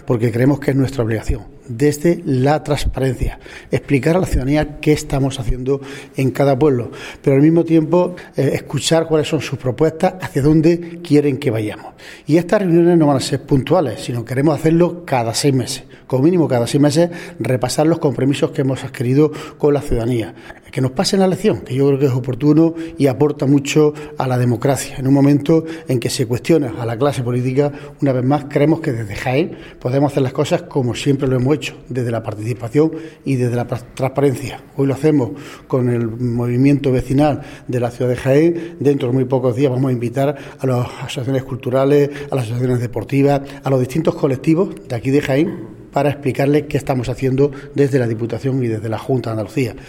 porque creemos que es nuestra obligación, desde la transparencia, explicar a la ciudadanía qué estamos haciendo en cada pueblo, pero al mismo tiempo escuchar cuáles son sus propuestas, hacia dónde quieren que vayamos. Y estas reuniones no van a ser puntuales, sino que queremos hacerlo cada 6 meses, como mínimo cada 6 meses, repasar los compromisos que hemos adquirido con la ciudadanía. Que nos pasen la lección, que yo creo que es oportuno y aporta mucho a la democracia. En un momento en que se cuestiona a la clase política, una vez más, creemos que desde Jaén podemos hacer las cosas como siempre lo hemos hecho, desde la participación y desde la transparencia. Hoy lo hacemos con el movimiento vecinal de la ciudad de Jaén. Dentro de muy pocos días vamos a invitar a las asociaciones culturales, a las asociaciones deportivas, a los distintos colectivos de aquí de Jaén, para explicarles qué estamos haciendo desde la Diputación y desde la Junta de Andalucía.